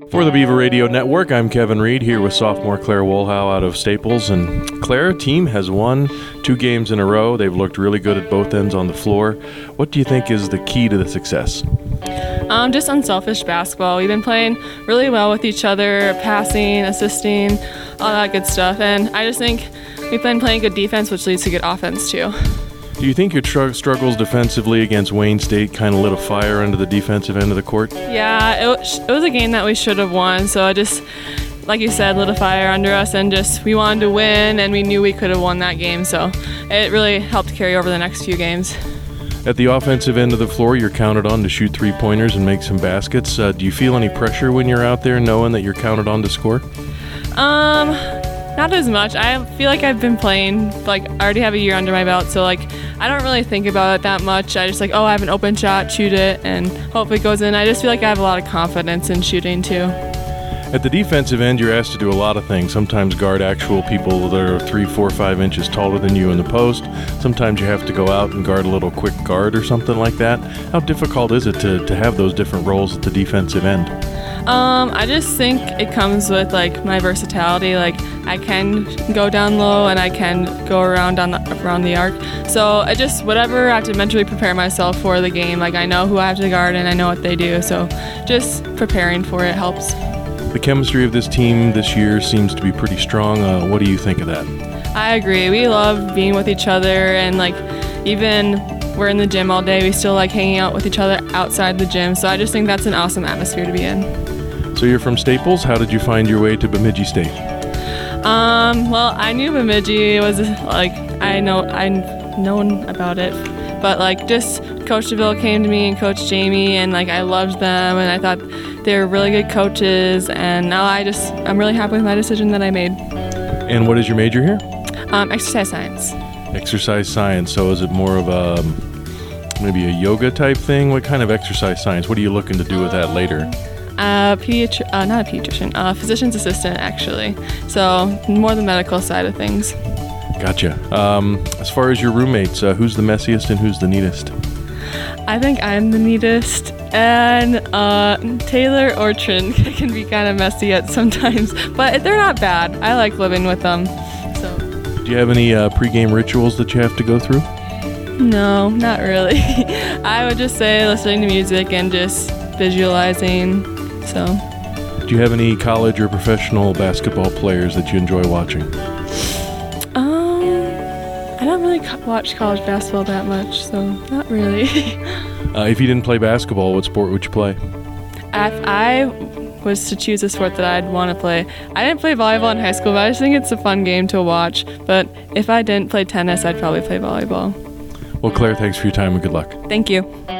For the Beaver Radio Network, I'm Kevin Reed here with sophomore Claire Wohlhow out of Staples. And Claire, team has won 2 games in a row. They've looked really good at both ends on the floor. What do you think is the key to the success? Just unselfish basketball. We've been playing really well with each other, passing, assisting, all that good stuff. And I just think we've been playing good defense, which leads to good offense too. Do you think your struggles defensively against Wayne State kind of lit a fire under the defensive end of the court? Yeah, it was a game that we should have won. So I just, like you said, lit a fire under us, and just we wanted to win, and we knew we could have won that game. So it really helped carry over the next few games. At the offensive end of the floor, you're counted on to shoot 3-pointers and make some baskets. Do you feel any pressure when you're out there knowing that you're counted on to score? Not as much. I feel like I've been playing, I already have a year under my belt, so I don't really think about it that much. I just I have an open shot, shoot it, and hope it goes in. I just feel like I have a lot of confidence in shooting too. At the defensive end, you're asked to do a lot of things. Sometimes guard actual people that are 3, 4, 5 inches taller than you in the post. Sometimes you have to go out and guard a little quick guard or something like that. How difficult is it to have those different roles at the defensive end? I just think it comes with my versatility. I can go down low and I can go around the arc. So I just whatever I have to mentally prepare myself for the game. I know who I have to guard and I know what they do. So just preparing for it helps. The chemistry of this team this year seems to be pretty strong. What do you think of that? I agree. We love being with each other, and even we're in the gym all day, we still like hanging out with each other outside the gym. So I just think that's an awesome atmosphere to be in. So you're from Staples. How did you find your way to Bemidji State? Well, I knew Bemidji was I'd known about it, but just Coach DeVille came to me and Coach Jamie, and I loved them, and I thought they were really good coaches, and now I'm really happy with my decision that I made. And what is your major here? Exercise science. Exercise science. So is it more of maybe a yoga type thing? What kind of exercise science? What are you looking to do with that later? Not a pediatrician, physician's assistant actually. So more the medical side of things. Gotcha. As far as your roommates, who's the messiest and who's the neatest? I think I'm the neatest, and Taylor or Trin can be kind of messy at sometimes, but they're not bad. I like living with them. So. Do you have any pregame rituals that you have to go through? No, not really. I would just say listening to music and just visualizing. So. Do you have any college or professional basketball players that you enjoy watching? I don't really watch college basketball that much, so not really. If you didn't play basketball, what sport would you play? If I was to choose a sport that I'd want to play, I didn't play volleyball in high school, but I just think it's a fun game to watch. But if I didn't play tennis, I'd probably play volleyball. Well, Claire, thanks for your time and good luck. Thank you.